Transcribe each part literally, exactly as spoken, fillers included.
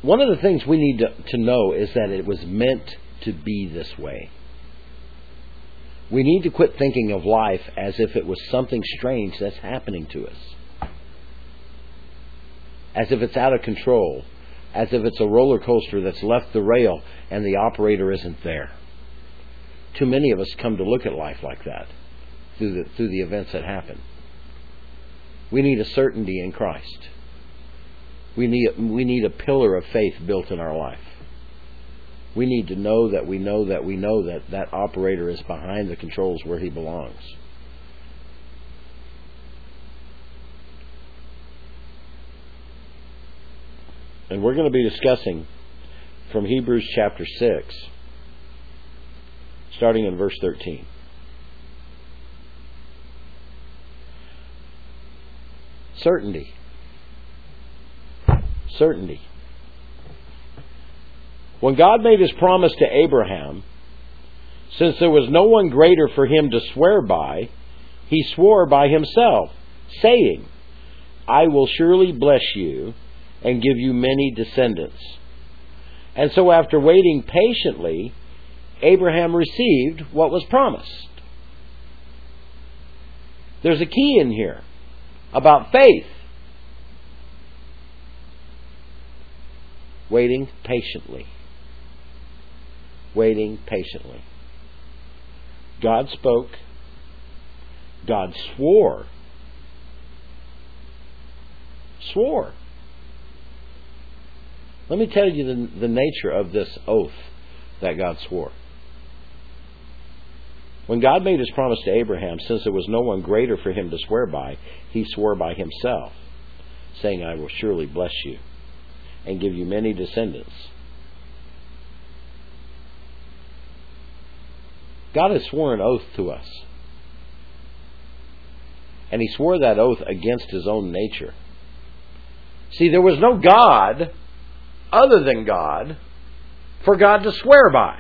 one of the things we need to, to know is that it was meant to be this way. We need to quit thinking of life as if it was something strange that's happening to us. As if it's out of control. As if it's a roller coaster that's left the rail and the operator isn't there. Too many of us come to look at life like that through the, through the events that happen. We need a certainty in Christ. We need, we need a pillar of faith built in our life. We need to know that we know that we know that that operator is behind the controls where he belongs. And we're going to be discussing from Hebrews chapter six, starting in verse thirteen. Certainty. Certainty. When God made His promise to Abraham, since there was no one greater for him to swear by, He swore by Himself, saying, I will surely bless you and give you many descendants. And so after waiting patiently, Abraham received what was promised. There's a key in here about faith. Waiting patiently. Waiting patiently. God spoke. God swore. Swore. Let me tell you the, the nature of this oath that God swore. When God made His promise to Abraham, since there was no one greater for him to swear by, He swore by Himself, saying, I will surely bless you and give you many descendants. God has sworn an oath to us. And He swore that oath against His own nature. See, there was no God other than God for God to swear by.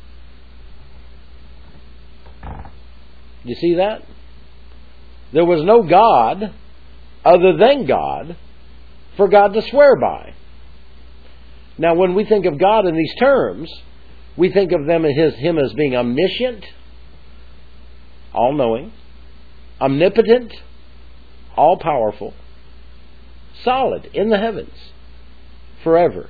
You see that? There was no God other than God for God to swear by. Now, when we think of God in these terms, we think of them as Him as being omniscient, all-knowing, omnipotent, all-powerful, solid in the heavens, forever,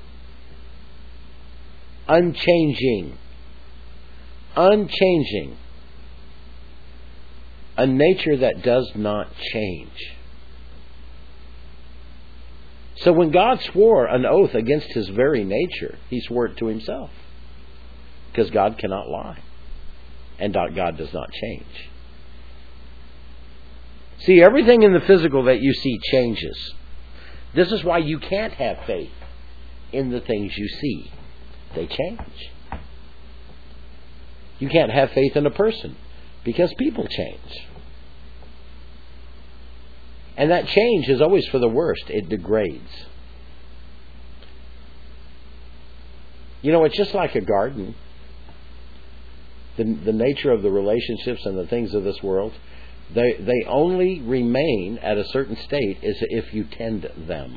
unchanging, unchanging, a nature that does not change. So when God swore an oath against His very nature, He swore it to Himself. Because God cannot lie. And God does not change. See, everything in the physical that you see changes. This is why you can't have faith in the things you see. They change. You can't have faith in a person because people change. And that change is always for the worst. It degrades. You know, it's just like a garden. The, the nature of the relationships and the things of this world, they, they only remain at a certain state is if you tend them.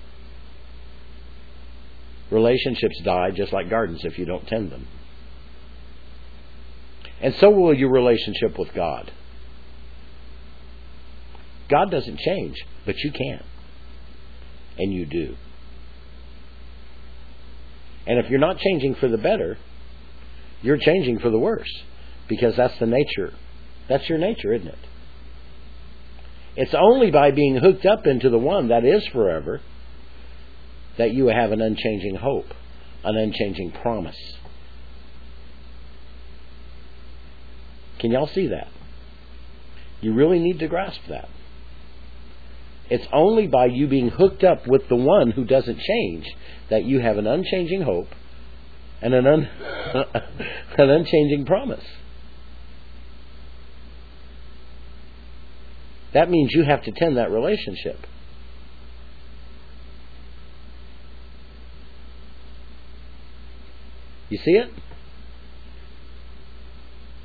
Relationships die just like gardens if you don't tend them. And so will your relationship with God. God doesn't change, but you can. And you do. And if you're not changing for the better, you're changing for the worse. Because that's the nature. That's your nature, isn't it? It's only by being hooked up into the one that is forever that you have an unchanging hope, an unchanging promise. Can y'all see that? You really need to grasp that. It's only by you being hooked up with the one who doesn't change that you have an unchanging hope and an, un- an unchanging promise. That means you have to tend that relationship. You see it?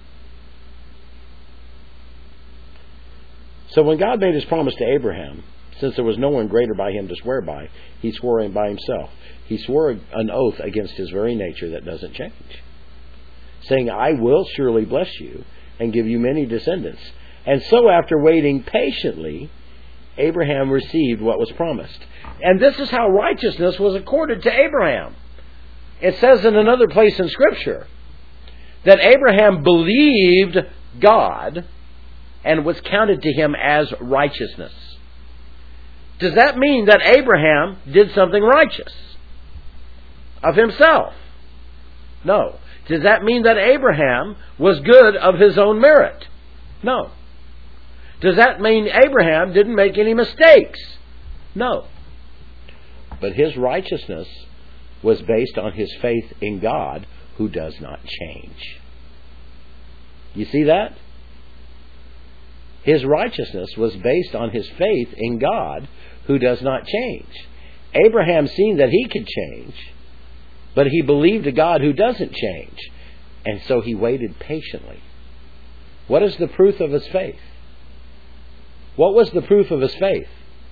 So when God made His promise to Abraham, since there was no one greater by him to swear by, he swore by himself. He swore an oath against his very nature that doesn't change, saying, I will surely bless you and give you many descendants. And so after waiting patiently, Abraham received what was promised. And this is how righteousness was accorded to Abraham. It says in another place in Scripture that Abraham believed God and was counted to him as righteousness. Does that mean that Abraham did something righteous of himself? No. Does that mean that Abraham was good of his own merit? No. Does that mean Abraham didn't make any mistakes? No. But his righteousness was based on his faith in God, who does not change. You see that? His righteousness was based on his faith in God, who does not change. Abraham seen that he could change, but he believed a God who doesn't change, and so he waited patiently. What is the proof of his faith? What was the proof of his faith?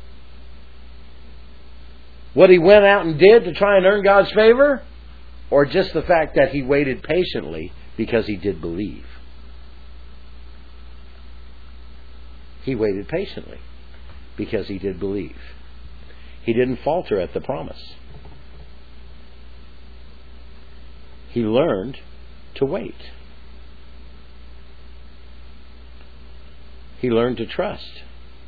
What he went out and did to try and earn God's favor? Or just the fact that he waited patiently because he did believe? He waited patiently because he did believe. He didn't falter at the promise. He learned to wait. He learned to trust.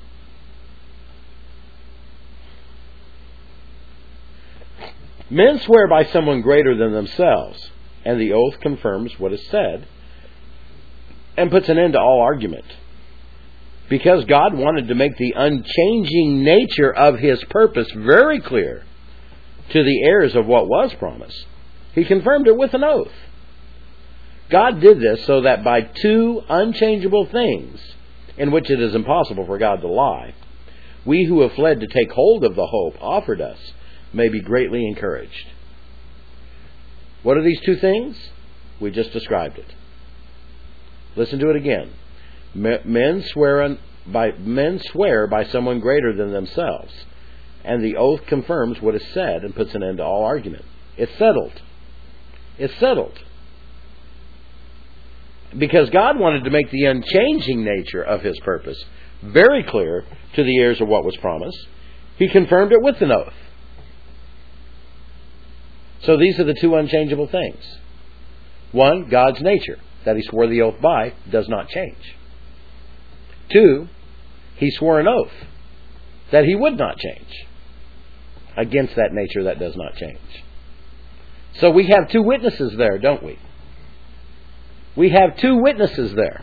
Men swear by someone greater than themselves, and the oath confirms what is said and puts an end to all argument. Because God wanted to make the unchanging nature of His purpose very clear to the heirs of what was promised, He confirmed it with an oath. God did this so that by two unchangeable things, in which it is impossible for God to lie, we who have fled to take hold of the hope offered us may be greatly encouraged. What are these two things? We just described it. Listen to it again. Men swear by men swear by someone greater than themselves, and the oath confirms what is said and puts an end to all argument. It's settled. It's settled. Because God wanted to make the unchanging nature of His purpose very clear to the heirs of what was promised, He confirmed it with an oath. So these are the two unchangeable things. One, God's nature, that He swore the oath by, does not change. Two, He swore an oath that He would not change against that nature that does not change. So we have two witnesses there, don't we? We have two witnesses there.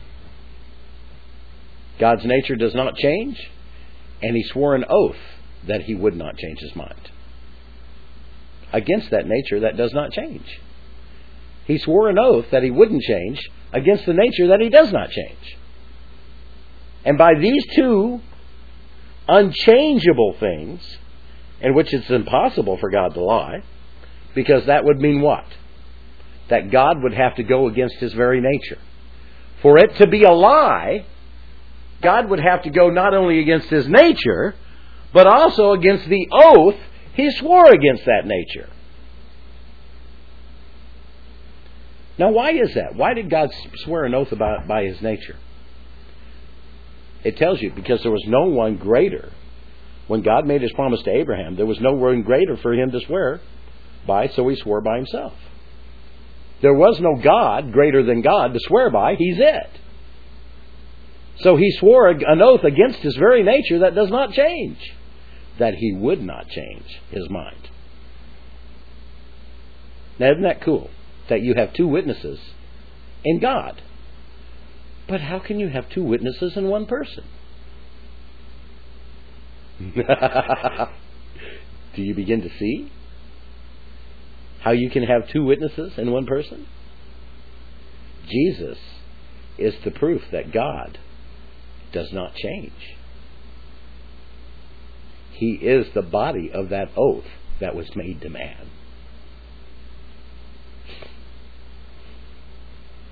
God's nature does not change, and He swore an oath that He would not change His mind against that nature that does not change. He swore an oath that He wouldn't change against the nature that He does not change. And by these two unchangeable things, in which it's impossible for God to lie, because that would mean what? That God would have to go against His very nature. For it to be a lie, God would have to go not only against His nature, but also against the oath He swore against that nature. Now, why is that? Why did God swear an oath about by His nature? It tells you, because there was no one greater. When God made His promise to Abraham, there was no one greater for Him to swear by, so He swore by Himself. There was no God greater than God to swear by. He's it. So He swore an oath against His very nature that does not change, that He would not change His mind. Now, isn't that cool? That you have two witnesses in God. But how can you have two witnesses in one person? Do you begin to see how you can have two witnesses in one person? Jesus is the proof that God does not change. He is the body of that oath that was made to man.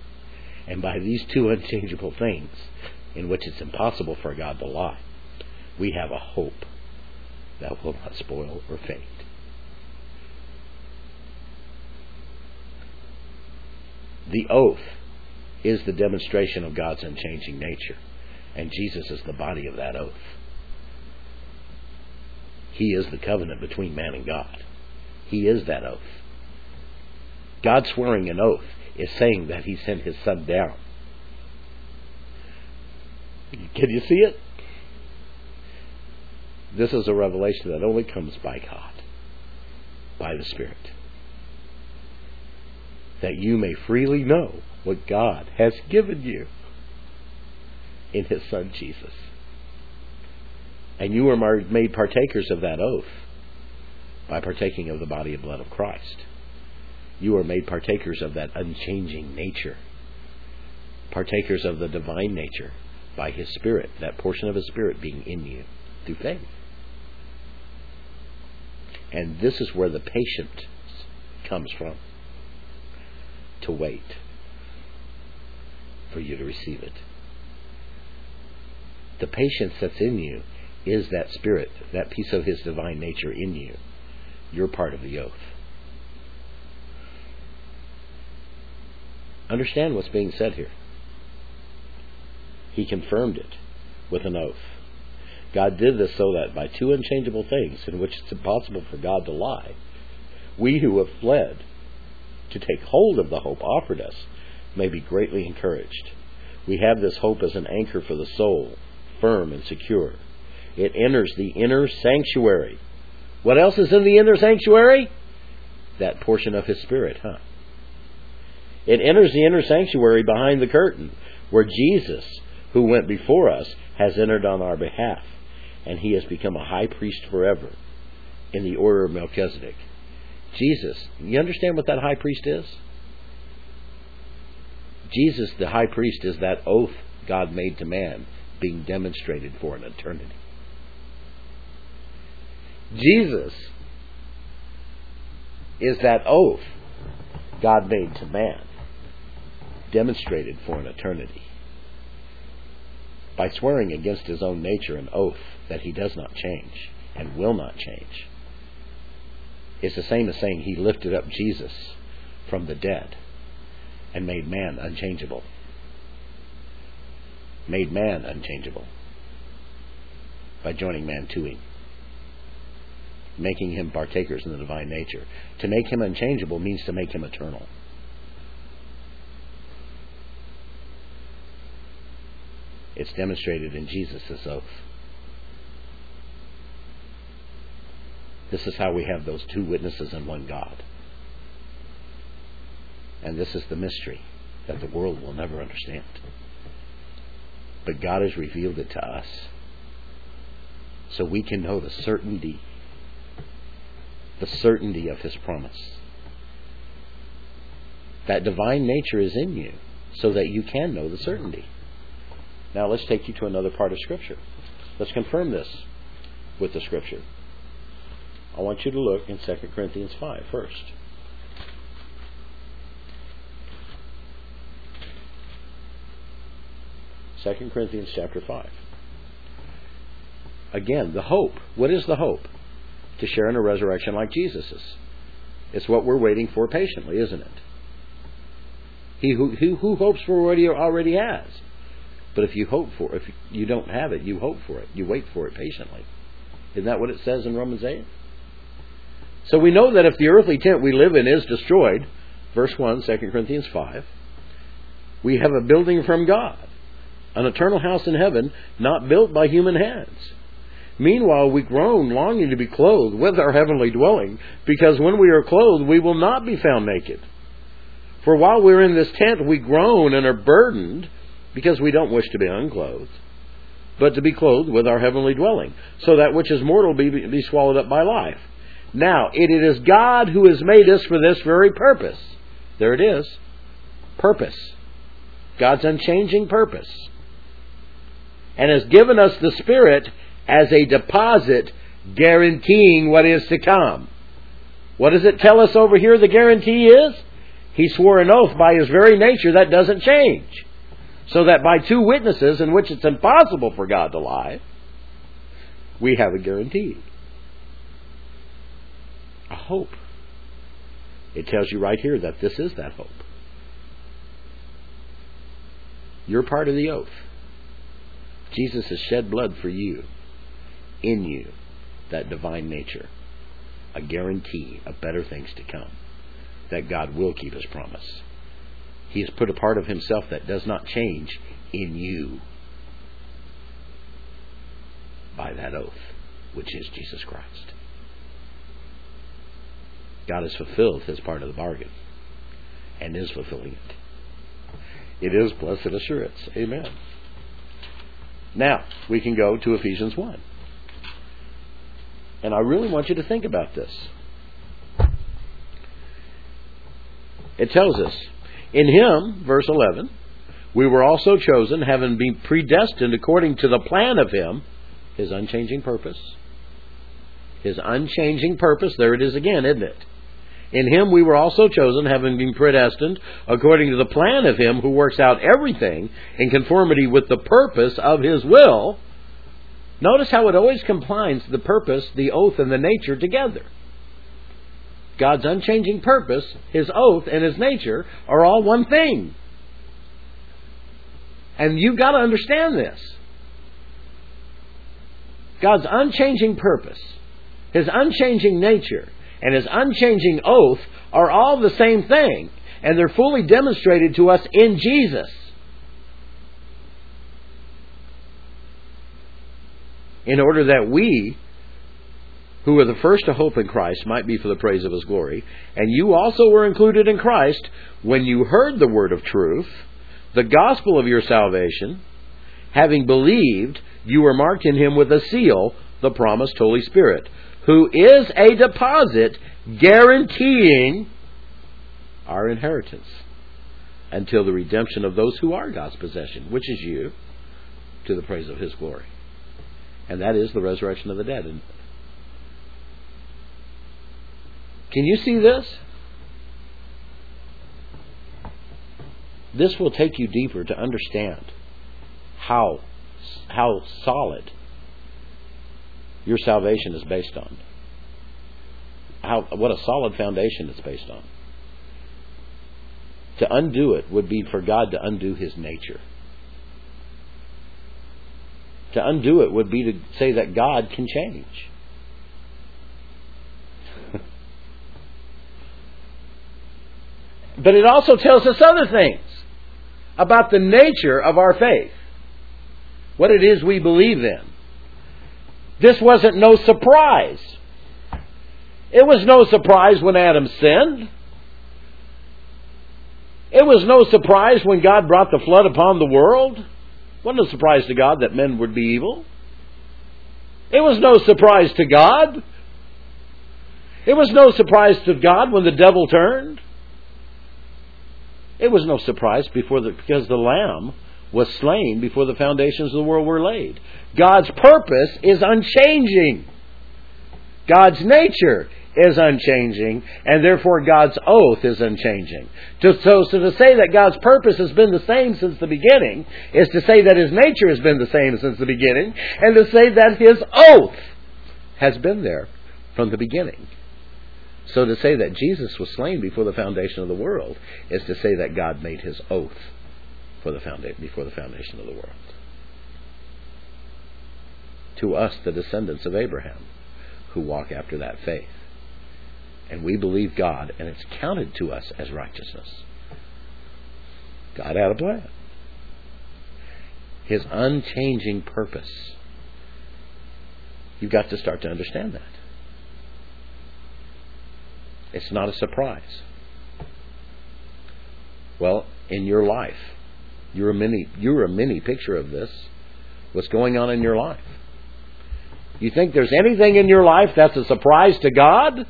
And by these two unchangeable things, in which it's impossible for God to lie, We have a hope that will not spoil or fade. The oath is the demonstration of God's unchanging nature, and Jesus is the body of that oath. He is the covenant between man and God. He is that oath. God swearing an oath is saying that He sent His Son down. Can you see it? This is a revelation that only comes by God, by the Spirit. That you may freely know what God has given you in His Son Jesus. And you are made partakers of that oath by partaking of the body and blood of Christ. You are made partakers of that unchanging nature. Partakers of the divine nature by His Spirit, that portion of His Spirit being in you through faith. And this is where the patience comes from. To wait for you to receive it. The patience that's in you is that Spirit, that piece of His divine nature in you. You're part of the oath. Understand what's being said here. He confirmed it with an oath. God did this so that by two unchangeable things in which it's impossible for God to lie, we who have fled to take hold of the hope offered us may be greatly encouraged. We have this hope as an anchor for the soul, firm and secure. It enters the inner sanctuary. What else is in the inner sanctuary? That portion of His Spirit, huh? It enters the inner sanctuary behind the curtain, where Jesus, who went before us, has entered on our behalf, and He has become a high priest forever in the order of Melchizedek. Jesus, you understand what that high priest is? Jesus, the high priest, is that oath God made to man being demonstrated for an eternity. Jesus is that oath God made to man demonstrated for an eternity. By swearing against His own nature an oath that He does not change and will not change. It's the same as saying He lifted up Jesus from the dead and made man unchangeable. Made man unchangeable by joining man to Him. Making him partakers in the divine nature. To make Him unchangeable means to make Him eternal. It's demonstrated in Jesus' oath. This is how we have those two witnesses in one God. And this is the mystery that the world will never understand. But God has revealed it to us so we can know the certainty, the certainty of His promise. That divine nature is in you so that you can know the certainty. Now let's take you to another part of Scripture. Let's confirm this with the Scripture. I want you to look in Second Corinthians five first. Second Corinthians chapter five. Again, the hope. What is the hope? To share in a resurrection like Jesus's. It's what we're waiting for patiently, isn't it? He who, who, who hopes for what he already has. But if you hope for, if you don't have it, you hope for it. You wait for it patiently. Isn't that what it says in Romans eight? So we know that if the earthly tent we live in is destroyed, verse one, Second Corinthians five, we have a building from God, an eternal house in heaven, not built by human hands. Meanwhile, we groan, longing to be clothed with our heavenly dwelling, because when we are clothed, we will not be found naked. For while we're in this tent, we groan and are burdened, because we don't wish to be unclothed, but to be clothed with our heavenly dwelling, so that which is mortal be, be swallowed up by life. Now, it is God who has made us for this very purpose. There it is. Purpose. God's unchanging purpose. And has given us the Spirit as a deposit guaranteeing what is to come. What does it tell us over here the guarantee is? He swore an oath by His very nature that doesn't change. So that by two witnesses in which it's impossible for God to lie, we have a guarantee. A hope. It tells you right here that this is that hope. You're part of the oath. Jesus has shed blood for you, in you, that divine nature. A guarantee of better things to come. That God will keep His promise. He has put a part of Himself that does not change in you by that oath, which is Jesus Christ. God has fulfilled His part of the bargain and is fulfilling it. It is blessed assurance. Amen. Now, we can go to Ephesians one. And I really want you to think about this. It tells us, in Him, verse eleven, we were also chosen, having been predestined according to the plan of Him, His unchanging purpose. His unchanging purpose, there it is again, isn't it? In Him we were also chosen, having been predestined according to the plan of Him who works out everything in conformity with the purpose of His will. Notice how it always combines the purpose, the oath, and the nature together. God's unchanging purpose, His oath, and His nature are all one thing. And you've got to understand this. God's unchanging purpose, His unchanging nature, and His unchanging oath are all the same thing. And they're fully demonstrated to us in Jesus. In order that we, who are the first to hope in Christ, might be for the praise of His glory. And you also were included in Christ when you heard the word of truth, the gospel of your salvation. Having believed, you were marked in Him with a seal, the promised Holy Spirit, who is a deposit guaranteeing our inheritance until the redemption of those who are God's possession, which is you, to the praise of His glory. And that is the resurrection of the dead. And can you see this? This will take you deeper to understand how, how solid your salvation is based on. How, what a solid foundation it's based on. To undo it would be for God to undo His nature. To undo it would be to say that God can change. But it also tells us other things about the nature of our faith. What it is we believe in. This wasn't no surprise. It was no surprise when Adam sinned. It was no surprise when God brought the flood upon the world. It wasn't a surprise to God that men would be evil. It was no surprise to God. It was no surprise to God when the devil turned. It was no surprise before the, because the Lamb was slain before the foundations of the world were laid. God's purpose is unchanging. God's nature is unchanging, and therefore God's oath is unchanging. To, so, so to say that God's purpose has been the same since the beginning is to say that His nature has been the same since the beginning, and to say that His oath has been there from the beginning. So to say that Jesus was slain before the foundation of the world is to say that God made His oath for the founda- before the foundation of the world. To us, the descendants of Abraham, who walk after that faith. And we believe God, and it's counted to us as righteousness. God had a plan. His unchanging purpose. You've got to start to understand that. It's not a surprise. Well, in your life, you're a mini, you're a mini picture of this. What's going on in your life? You think there's anything in your life that's a surprise to God?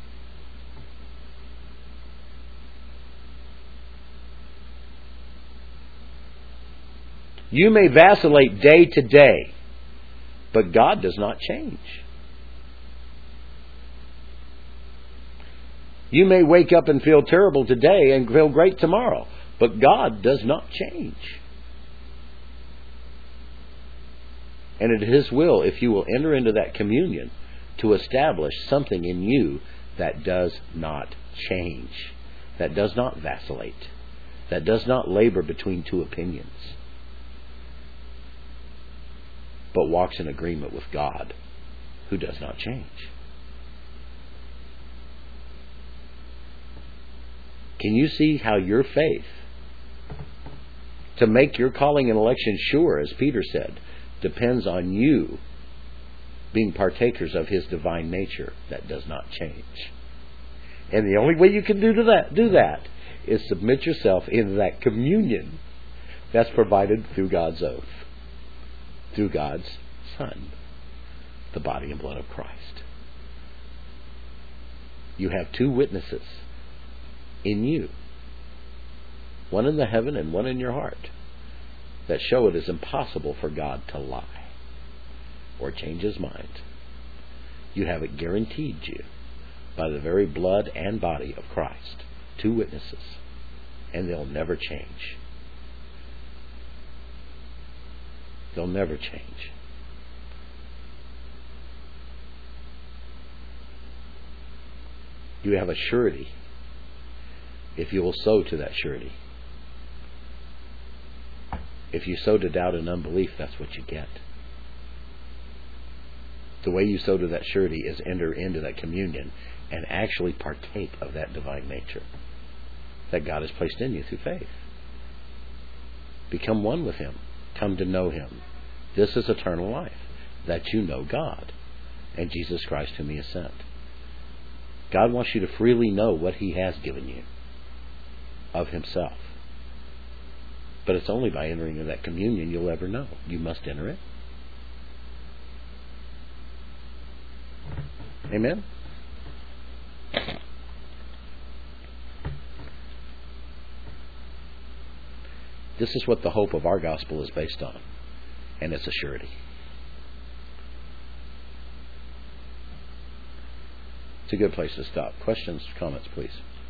You may vacillate day to day, but God does not change. You may wake up and feel terrible today and feel great tomorrow, but God does not change. And it is His will, if you will enter into that communion, to establish something in you that does not change, that does not vacillate, that does not labor between two opinions, but walks in agreement with God, who does not change. Can you see how your faith, to make your calling and election sure, as Peter said, depends on you being partakers of His divine nature that does not change? And the only way you can do to that, do that is submit yourself into that communion that's provided through God's oath, through God's Son, the body and blood of Christ. You have two witnesses in you, one in the heaven and one in your heart, that show it is impossible for God to lie or change His mind. You have it guaranteed you by the very blood and body of Christ. Two witnesses, and they'll never change. They'll never change. You have a surety if you will sow to that surety. If you sow to doubt and unbelief, that's what you get. The way you sow to that surety is enter into that communion and actually partake of that divine nature that God has placed in you through faith. Become one with Him. Come to know Him. This is eternal life, that you know God and Jesus Christ whom He has sent. God wants you to freely know what He has given you of Himself. But it's only by entering into that communion you'll ever know. You must enter it. Amen? This is what the hope of our gospel is based on. And it's a surety. It's a good place to stop. Questions, comments, please.